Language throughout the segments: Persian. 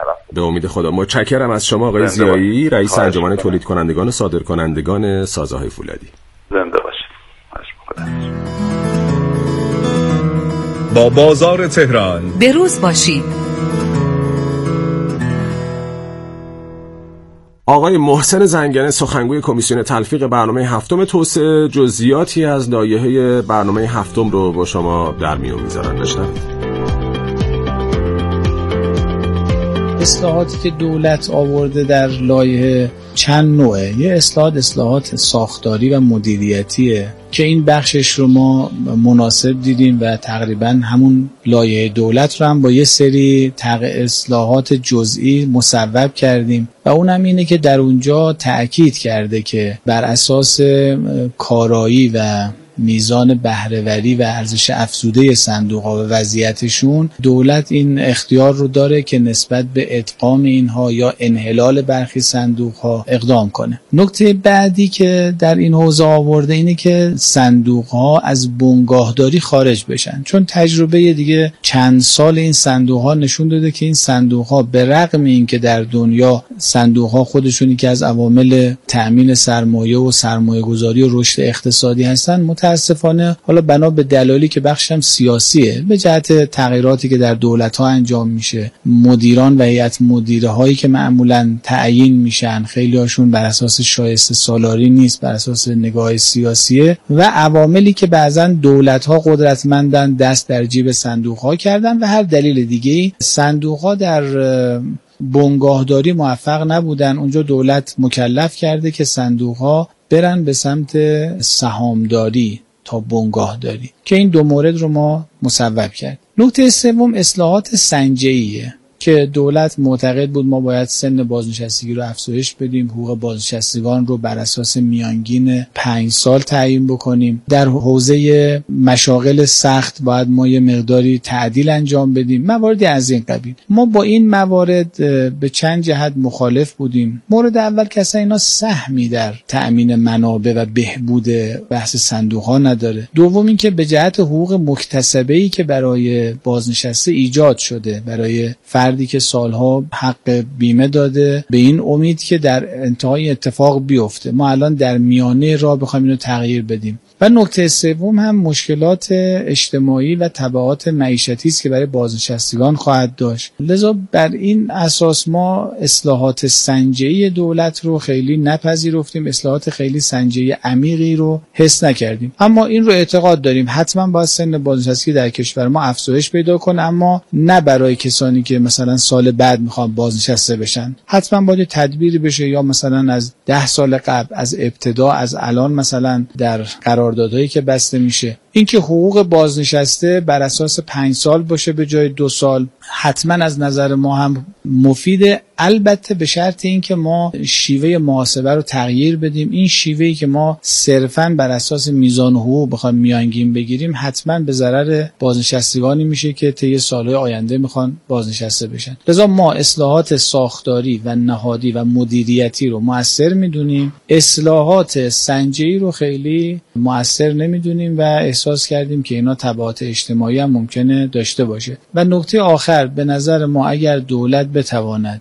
طرف. به امید خدا. متشکرم از شما آقای ضیایی، رئیس انجمن تولید کنندگان و صادرکنندگان سازه‌های فولادی. زنده باشید. با بازار تهران به روز باشید. آقای محسن زنگنه، سخنگوی کمیسیون تلفیق برنامه هفتم توسعه، جزئیاتی از لایحه برنامه هفتم رو با شما در میون میذارن. بشنوید. اصلاحاتی که دولت آورده در لایحه چند نوعه. یه اصلاحات ساختاری و مدیریتیه که این بخشش رو ما مناسب دیدیم و تقریبا همون لایحه دولت رو هم با یه سری اصلاحات جزئی مصوب کردیم و اونم اینه که در اونجا تأکید کرده که بر اساس کارایی و میزان بهره‌وری و ارزش افزوده صندوق‌ها و وضعیتشون دولت این اختیار رو داره که نسبت به ادغام اینها یا انحلال برخی صندوق‌ها اقدام کنه. نکته بعدی که در این حوزه آورده اینه که صندوق‌ها از بنگاهداری خارج بشن، چون تجربه دیگه چند سال این صندوق‌ها نشون داده که این صندوق‌ها به رغم اینکه در دنیا صندوق‌ها خودشونی که از عوامل تأمین سرمایه و سرمایه‌گذاری و رشد اقتصادی هستن، متاسفانه حالا بنا به دلایلی که بخشم سیاسیه، به جهت تغییراتی که در دولت‌ها انجام میشه، مدیران و هیئت مدیره هایی که معمولاً تعیین میشن خیلی هاشون بر اساس شایسته سالاری نیست، بر اساس نگاه سیاسیه و عواملی که بعضاً دولت‌ها قدرتمندن دست در جیب صندوق‌ها کردن و هر دلیل دیگه‌ای صندوق‌ها در بنگاهداری موفق نبودن. اونجا دولت مکلف کرده که صندوق‌ها برن به سمت سهامداری تا بنگاهداری که این دو مورد رو ما مصوب کرد. نکته سوم اصلاحات سنجیه که دولت معتقد بود ما باید سن بازنشستگی رو افزایش بدیم، حقوق بازنشستگان رو بر اساس میانگین 5 سال تعیین بکنیم. در حوزه مشاغل سخت باید ما یه مقداری تعدیل انجام بدیم، مواردی از این قبیل. ما با این موارد به چند جهت مخالف بودیم. مورد اول که اصلا اینا سهمی در تأمین منابع و بهبود بحث صندوق‌ها نداره. دوم این که به جهت حقوق مکتسبه‌ای که برای بازنشسته ایجاد شده، برای فردی که سالها حق بیمه داده، به این امید که در انتهای اتفاق بیفته، ما الان در میانه راه بخوایم اینو تغییر بدیم. و نکته سوم هم مشکلات اجتماعی و تبعات معیشتی است که برای بازنشستگان خواهد داشت. لذا بر این اساس ما اصلاحات سنجی دولت رو خیلی نپذیرفتیم، اصلاحات خیلی سنجی عمیقی رو حس نکردیم. اما این رو اعتقاد داریم حتما باید سن بازنشستگی در کشور ما افزایش پیدا کنه، اما نه برای کسانی که مثلا سال بعد میخوان بازنشسته بشن. حتما باید تدبیری بشه، یا مثلا از 10 سال قبل، از ابتدا، از الان مثلا در قراردادهایی که بسته میشه، اینکه حقوق بازنشسته بر اساس 5 سال باشه به جای 2 سال حتما از نظر ما هم مفیده، البته به شرط اینکه ما شیوه محاسبه رو تغییر بدیم. این شیوهی که ما صرفاً بر اساس میزان حقوق بخوایم میانگین بگیریم حتما به ضرر بازنشستگانی میشه که طی سالهای آینده میخوان بازنشسته بشن. لذا ما اصلاحات ساختاری و نهادی و مدیریتی رو مؤثر میدونیم، اصلاحات سنجی رو خیلی مؤثر نمیدونیم و احساس کردیم که اینا تبعات اجتماعی هم ممکنه داشته باشه. و نکته آخر، به نظر ما اگر دولت بتواند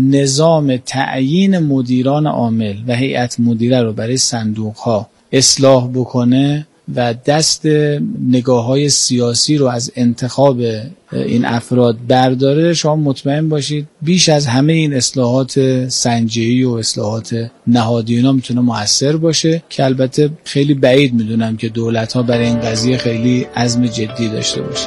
نظام تعیین مدیران عامل و هیئت مدیره رو برای صندوق‌ها اصلاح بکنه و دست نگاه‌های سیاسی رو از انتخاب این افراد برداره، شما مطمئن باشید بیش از همه این اصلاحات سنجی و اصلاحات نهادی اینا میتونه مؤثر باشه، که البته خیلی بعید میدونم که دولت‌ها برای این قضیه خیلی عزم جدی داشته باشه.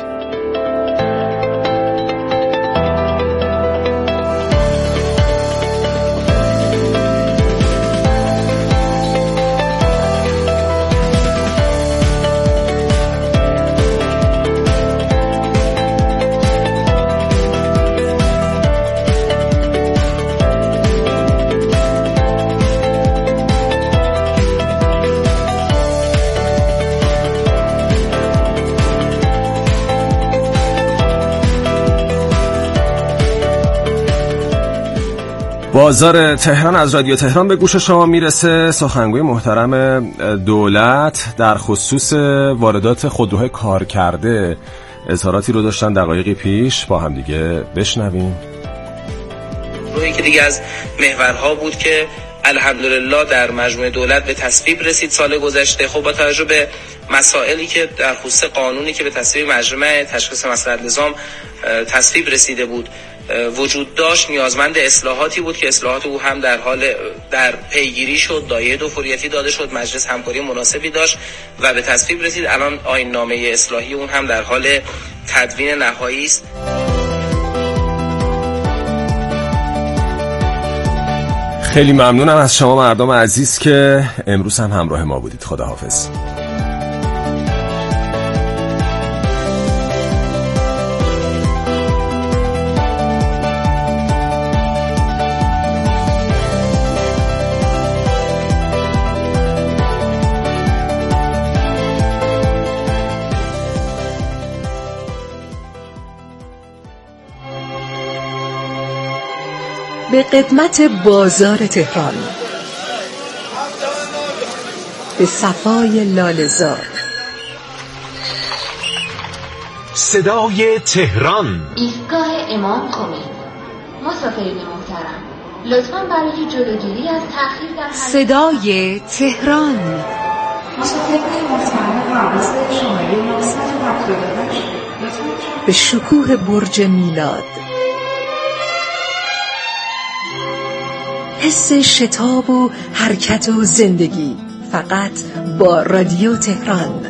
بازار تهران از رادیو تهران به گوش شما میرسه. سخنگوی محترم دولت در خصوص واردات خودروهای کار کرده اظهاراتی رو داشتن دقایقی پیش، با هم دیگه بشنویم. 9 که دیگه از محورها بود که الحمدلله در مجموعه دولت به تصویب رسید سال گذشته. خب با توجه به مسائلی که در خصوص قانونی که به تصویب مجمع تشخیص مصلحت نظام تصویب رسیده بود وجود داشت، نیازمند اصلاحاتی بود که اصلاحات او هم در پیگیری شد، دایره دوفوریتی داده شد، مجلس همکاری مناسبی داشت و به تصویب رسید. الان آیین نامه اصلاحی اون هم در حال تدوین نهایی است. خیلی ممنونم از شما مردم عزیز که امروز هم همراه ما بودید. خداحافظ. به قدمت بازار تهران، به صفای لاله‌زار، صدای تهران، ایستگاه امام خمینی. مسافرین محترم، لطفاً برای جلوگیری از تأخیر در صدای تهران، مسافرین محترم حواس شماره 978 به شکوه برج میلاد، حس شتاب و حرکت و زندگی، فقط با رادیو تهران.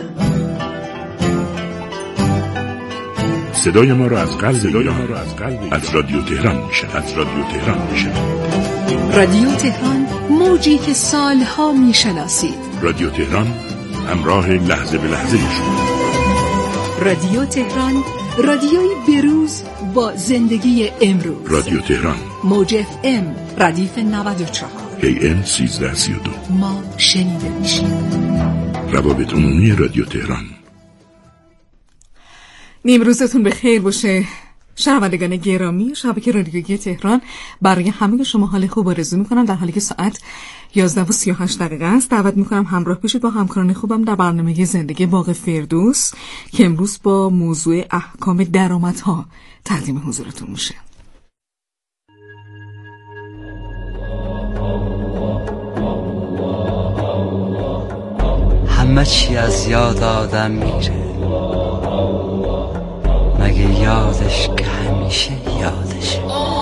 صدای ما را از قلب ایران از رادیو تهران میشنوید. رادیو تهران، موجی که سالها میشناسید. رادیو تهران، همراه لحظه به لحظه شما. رادیو تهران، رادیوی بروز با زندگی امروز. رادیو تهران، موج FM ردیف 94 AM 1332. ما شنیده میشیم. روابط عمومی رادیو تهران. نیمروزتون به خیر باشه شنوندگان گرامی شبکه رادیویی تهران. برای همه شما حال خوب آرزو میکنم در حالی که ساعت 11:38 است. دعوت میکنم همراه بشید با همکاران خوبم در برنامه زندگی باغ فردوس که امروز با موضوع احکام درآمدها تقدیم حضورتون میشه. همه چی از یاد آدم میره مگه یادش که همیشه یادشه.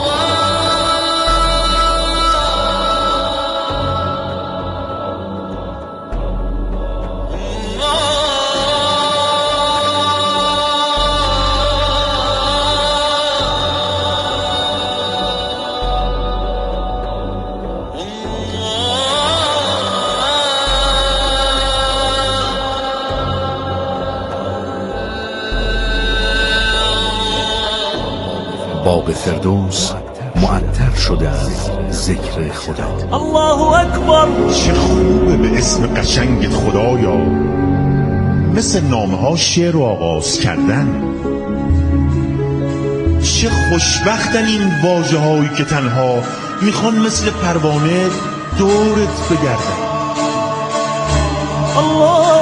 باغ فردوس معطر شده از ذکر خدا. الله اکبر. چه خوبه به اسم قشنگت خدایا، مثل نامه ها شعر رو آغاز کردن. چه خوشبختن این واژه هایی که تنها میخوان مثل پروانه دورت بگردن. الله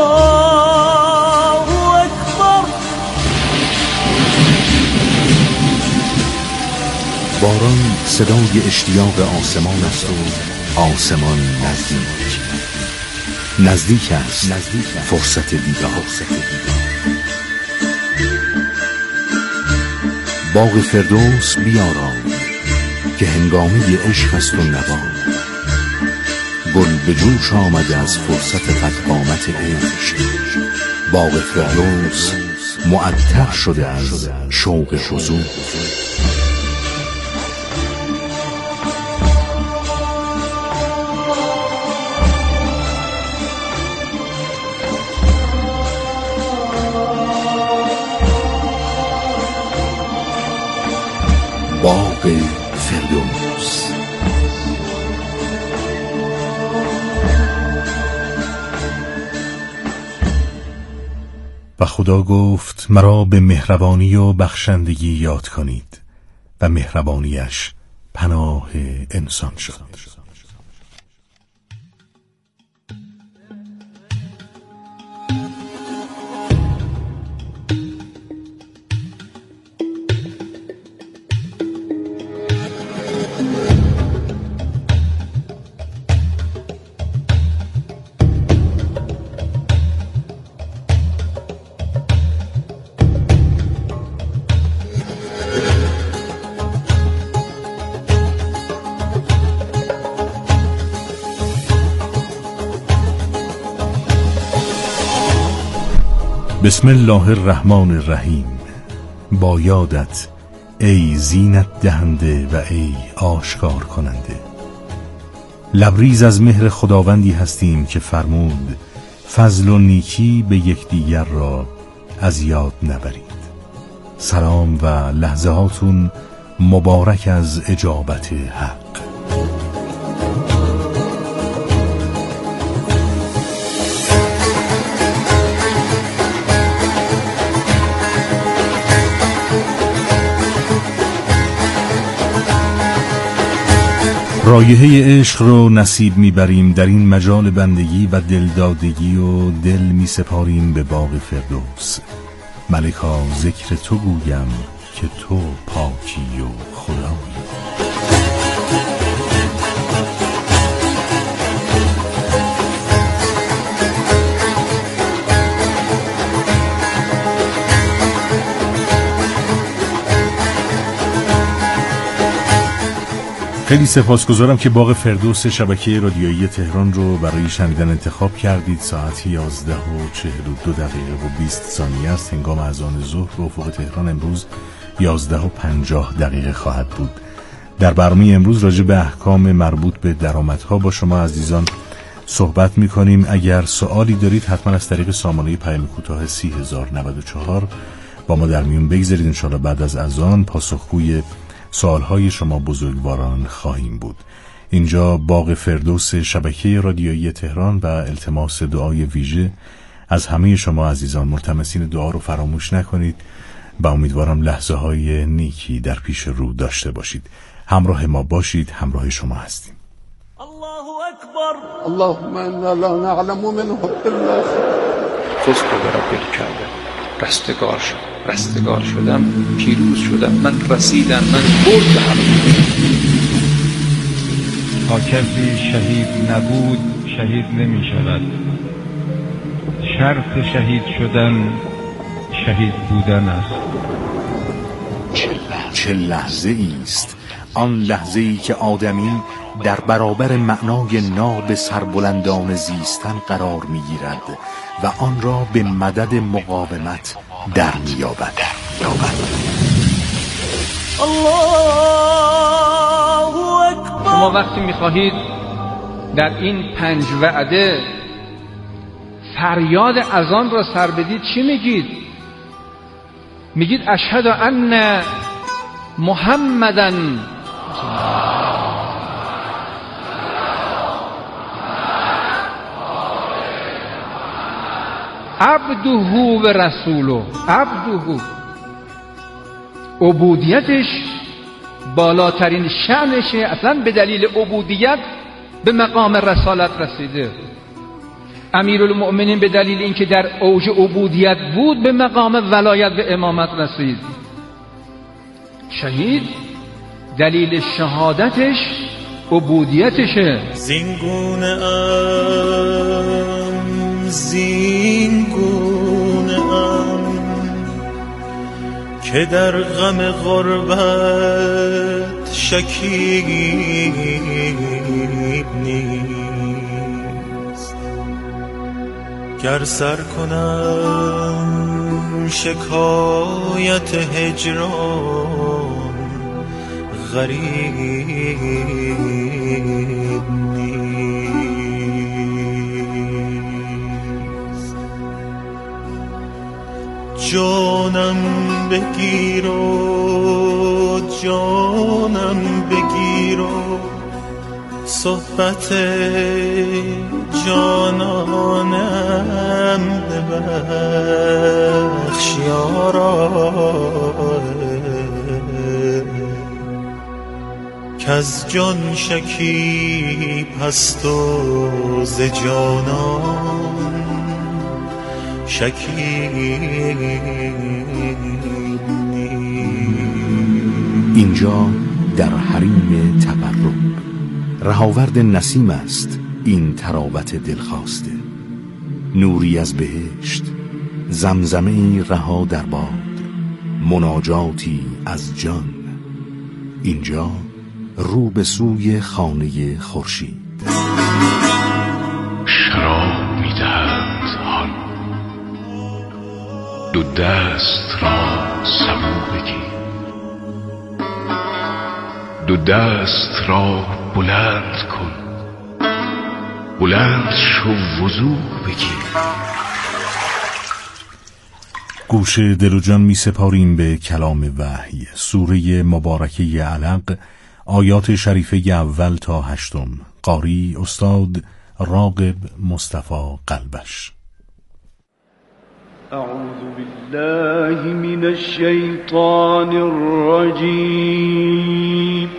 باران صدای اشتیاق آسمان است و آسمان نزدیک است فرصت دیدار. باغ فردوس بیارام که هنگامه عشق است و نوا. گل به جوش آمده از فرصت قدقامت عشق. باغ فردوس معطر شده از شوق حضور. باغ فردوس. و خدا گفت مرا به مهربانی و بخشندگی یاد کنید و مهربانیش پناه انسان شد. بسم الله الرحمن الرحیم. با یادت ای زینت دهنده و ای آشکار کننده. لبریز از مهر خداوندی هستیم که فرمود فضل و نیکی به یکدیگر را از یاد نبرید. سلام و لحظه هاتون مبارک از اجابت حق. رایحه عشق رو نصیب میبریم در این مجال بندگی و دلدادگی و دل میسپاریم به باغ فردوس. ملکا ذکر تو گویم که تو پاکی و خدایی. خیلی سپاسگزارم که باغ فردوس شبکه رادیویی تهران رو برای شنیدن انتخاب کردید. ساعت 11:42 و 20 ثانیه است. هنگام اذان ظهر به افق تهران امروز 11:50 خواهد بود. در برنامه امروز راجع به احکام مربوط به درآمدها با شما عزیزان صحبت می‌کنیم. اگر سوالی دارید حتما از طریق سامانه پیام کوتاه 30094 با ما در میون بگذارید. ان شاءالله بعد از اذان پاسخگوی سوالهای شما بزرگواران خواهیم بود. اینجا باغ فردوس شبکه رادیویی تهران و التماس دعای ویژه از همه شما عزیزان. ملتمسین دعا رو فراموش نکنید و امیدوارم لحظه های نیکی در پیش رو داشته باشید. همراه ما باشید، همراه شما هستیم. الله اکبر. اللهم انا لا نعلم منه الا فزت برب الکعبه. رستگار شدم، پیروز شدم، من رسیدم، من بردم. تا کسی شهید نبود شهید نمی شود. شرط شهید شدن شهید بودن است. چه لحظه ایست آن لحظه ای که آدمی در برابر معنای ناب سربلندان زیستن قرار می گیرد و آن را به مدد مقاومت در می‌یابد. الله اکبر. شما وقتی می‌خواهید در این 5 وعده فریاد اذان را سر بدید چی میگید؟ میگید اشهد ان محمدن عبده و رسوله. عبده عبودیتش بالاترین شأنشه، اصلا به دلیل عبودیت به مقام رسالت رسیده. امیرالمؤمنین به دلیل اینکه در اوج عبودیت بود به مقام ولایت و امامت رسید. شهید دلیل شهادتش عبودیتشه. زینگونه که در غم غربت شکیب نیست. گر سر کنم شکایت هجران غریب نیست. جانم بگیر و جانم بگیر و صحبت جانانم ببخش یارا، کز جان شکیب هست و ز جانان شکیب نیست. اینجا در حریم تقرب رهاورد نسیم است این تراوت دلخواسته. نوری از بهشت، زمزمه‌ای رها در باد، مناجاتی از جان. اینجا رو به سوی خانه خورشید. شراب می‌دهند حال دست را سبو بگیر، دو دست را بلند کن، بلند شو وضو بگیر. گوش دل و جان می سپاریم به کلام وحی، سوره مبارکه علق، آیات شریفه اول تا 8. قاری استاد راغب مصطفی قلبش. اعوذ بالله من الشیطان الرجیم.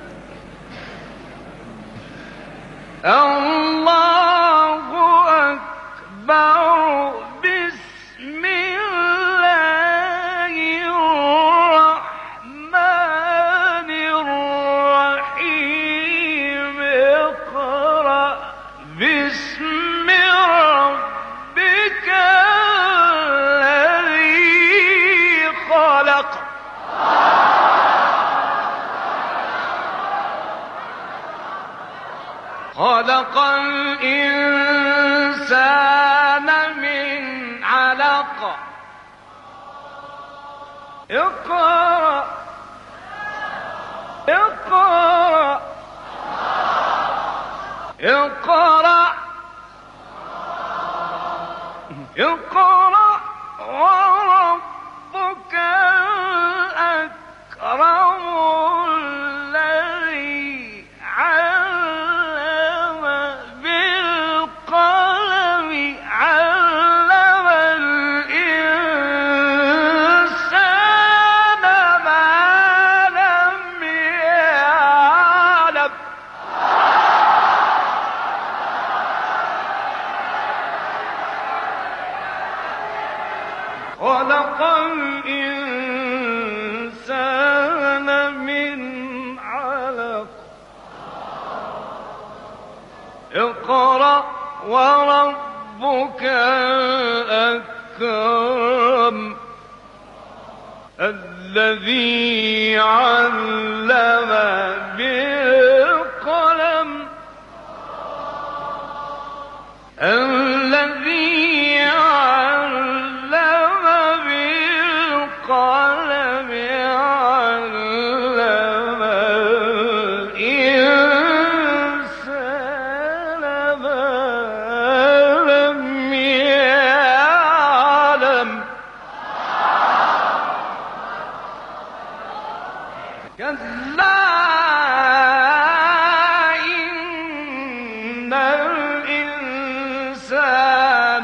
الله اکبر. بسم الله الرحمن الرحیم. اقرأ باسم ربك الذی خلق. خلق الإنسان من علق. اقرأ اقرأ اقرأ اقرأ وربك الأكرم الذي علم بالقلم. علم الإنسان ما لم يعلم. خلق الإنسان من علق. اقرأ وربك الأكرم الذي علم بالقلم. الذي علم بالقلم. علم الإنسان ما لم يعلم. كلا إن الإنسان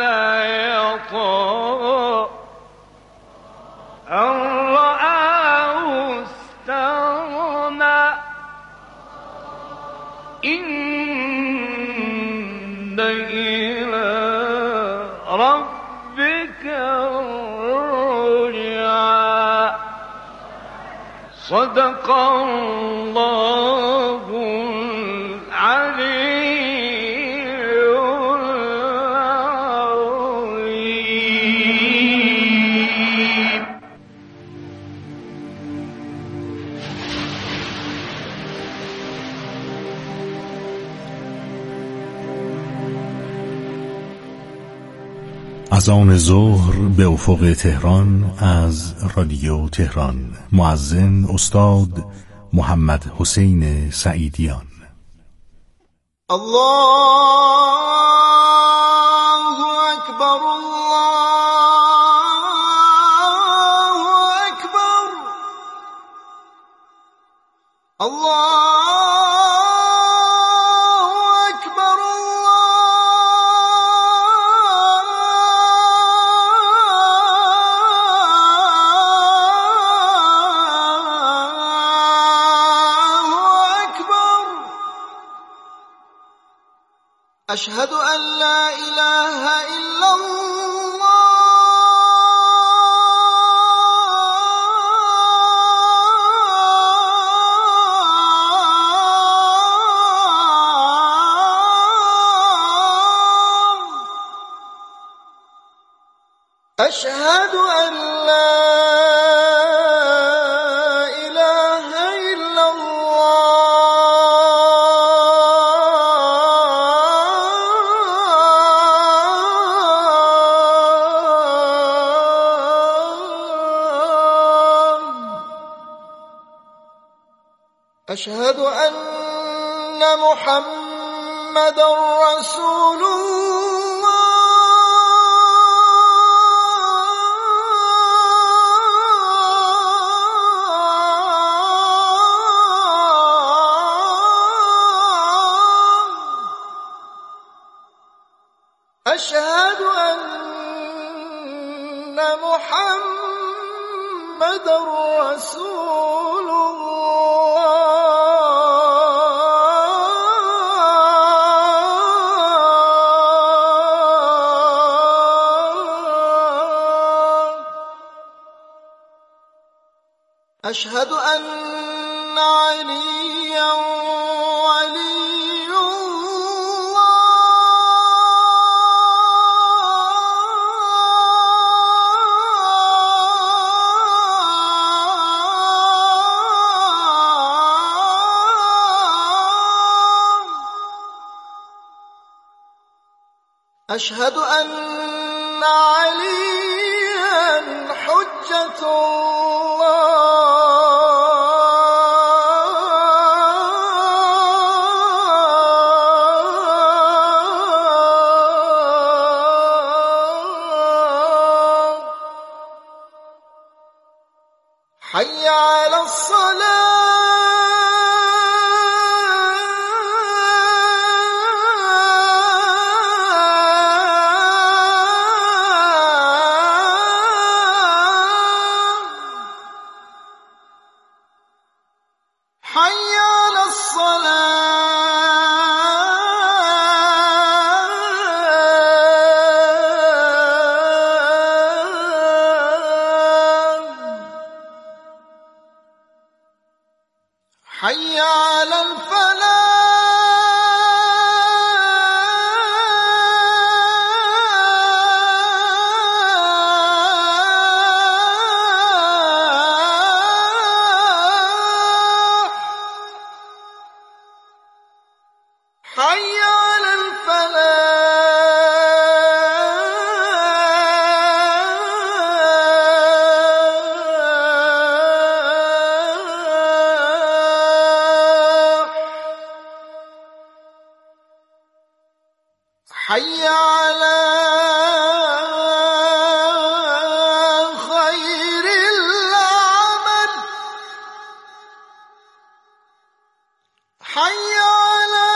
ليطغى أن رآه استغنى. إن إلى ربك الرجعى. صدق الله العلي العظيم. از آن ظهر به افق تهران از رادیو تهران. مؤذن استاد محمد حسین سعیدیان. الله اکبر. الله اکبر. الله أشهد أن لا إله إلا الله. أشهد أن لا إله إلا الله. أشهد أن محمد رسول الله. أشهد أن محمد رسول الله. أشهد أن عليا ولي الله. أشهد أن عليا حجة الله. حي على الصلاة. حي على الصلاة. حي على الفلاح. حي على الفلاح. حي على خير العمل. حي على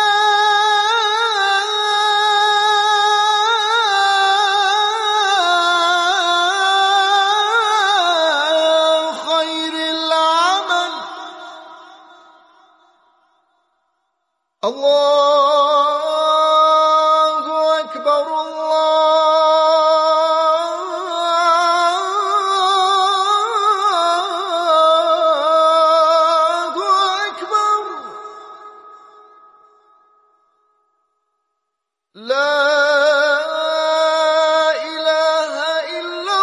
خير العمل. الله أكبر. الله أكبر. لا إله إلا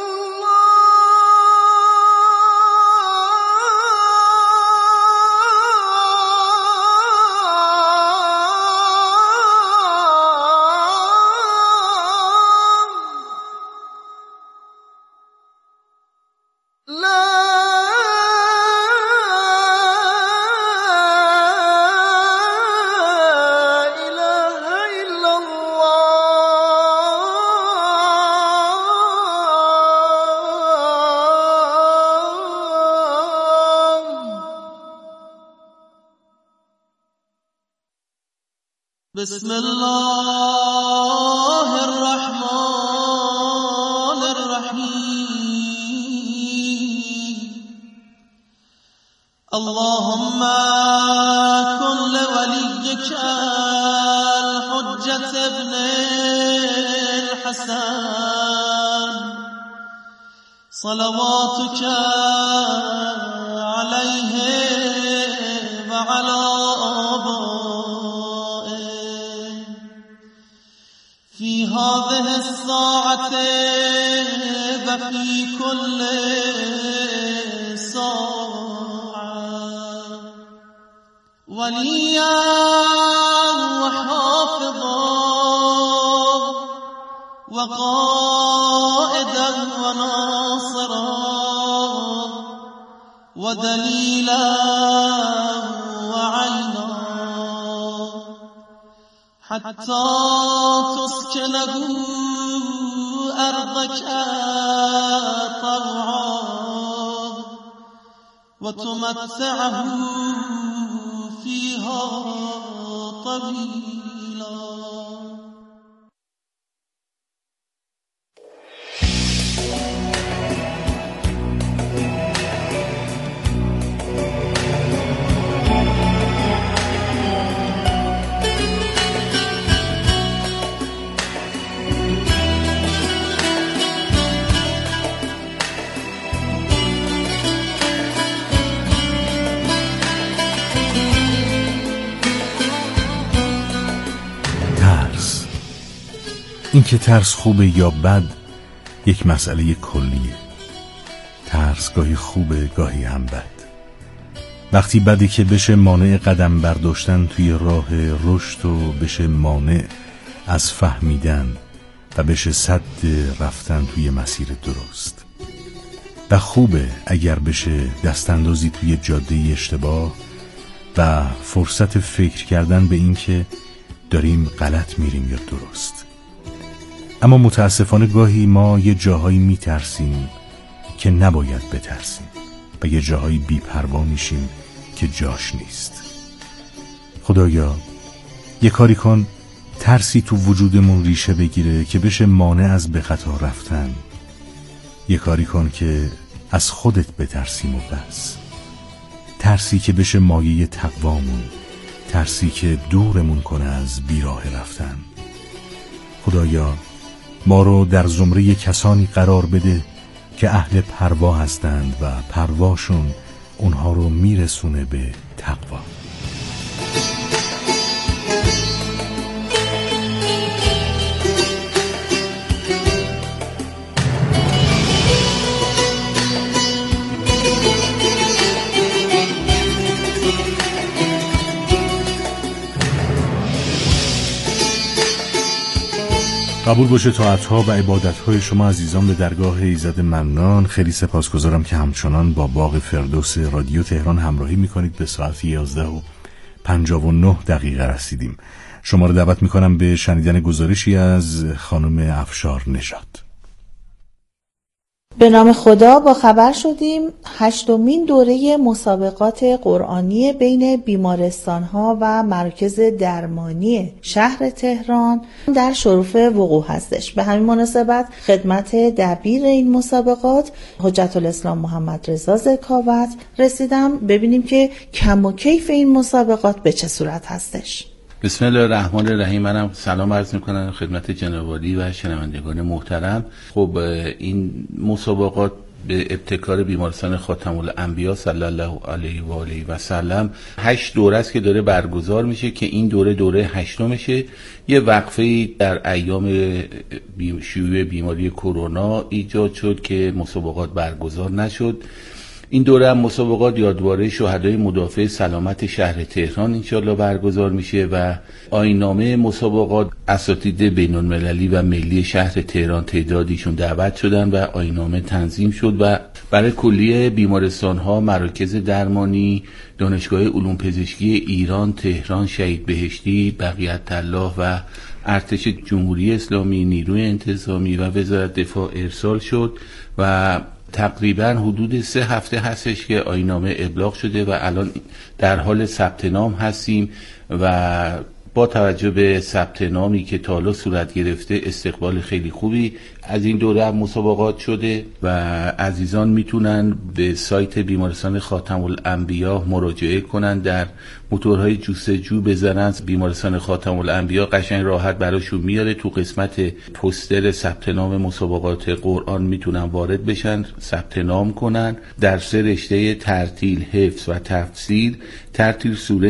الله. لا إله إلا الله. بسم الله الرحمن الرحيم. اللهم كن لوليك الحجة ابن الحسن صلواتك عليه وعلى آبائه في هذه الساعة وفي كل ساعة وليا وحافظا وقائدا وناصرا ودليلا وعينا حتى تسكنه أرضك طوعا وتمتعه فيها طويلا. اینکه ترس خوبه یا بد یک مسئله کلیه. ترس گاهی خوبه گاهی هم بد. وقتی بده که بشه مانع قدم برداشتن توی راه رشد و بشه مانع از فهمیدن و بشه سد رفتن توی مسیر درست. و خوبه اگر بشه دستاندازی توی جاده اشتباه و فرصت فکر کردن به این که داریم غلط میریم یا درست. اما متاسفانه گاهی ما یه جاهایی میترسیم که نباید بترسیم و یه جاهایی بی‌پروا میشیم که جاش نیست. خدایا یه کاری کن ترسی تو وجودمون ریشه بگیره که بشه مانع از به خطا رفتن. یه کاری کن که از خودت بترسیم و بس. ترسی که بشه مایه تقوامون، ترسی که دورمون کنه از بیراه رفتن. خدایا ما رو در زمره کسانی قرار بده که اهل پروا هستند و پرواشون اونها رو میرسونه به تقوا. قبول باشه طاعت‌ها و عبادت‌های شما عزیزان به درگاه ایزد منان. خیلی سپاسگزارم که همچنان با باغ فردوس رادیو تهران همراهی می‌کنید. به ساعت 11:59 رسیدیم. شما رو دعوت می‌کنم به شنیدن گزارشی از خانم افشار نژاد. به نام خدا با خبر شدیم 8مین دوره مسابقات قرآنی بین بیمارستان‌ها و مراکز درمانی شهر تهران در شرف وقوع هستش. به همین مناسبت خدمت دبیر این مسابقات حجت الاسلام محمد رضا زکاوت رسیدم ببینیم که کم و کیف این مسابقات به چه صورت هستش. بسم الله الرحمن الرحیم. منم سلام عرض میکنم خدمت جناب عالی و شنوندگان محترم. خب این مسابقات به ابتکار بیمارستان خاتم الانبیا صلی الله علیه و آله و سلم 8 دوره است که داره برگزار میشه که این دوره 8مشه. یه وقفه در ایام شیوع بیماری کرونا ایجاد شد که مسابقات برگزار نشد. این دوره هم مسابقات یادواره شهدای مدافع سلامت شهر تهران انشالله برگزار میشه و آیین‌نامه مسابقات اساتید بین‌المللی و ملی شهر تهران تعدادیشون دعوت شدن و آیین‌نامه تنظیم شد و برای کلیه بیمارستان‌ها، مراکز درمانی، دانشگاه علوم پزشکی ایران، تهران، شهید بهشتی، بقیت الله و ارتش جمهوری اسلامی، نیروی انتظامی و وزارت دفاع ارسال شد و تقریبا حدود 3 هفته هستش که آیین‌نامه ابلاغ شده و الان در حال ثبت نام هستیم و با توجه به ثبت نامی که تا حالا صورت گرفته استقبال خیلی خوبی از این دوره مسابقات شده و عزیزان میتونن به سایت بیمارستان خاتم الانبیا مراجعه کنن، در موتورهای جستجو بزنن بیمارستان خاتم الانبیا، قشنگ راحت براشون میاره. تو قسمت پوستر ثبت نام مسابقات قرآن میتونن وارد بشن، ثبت نام کنن. در 3 رشته ترتیل، حفظ و تفسیر، ترتیل سوره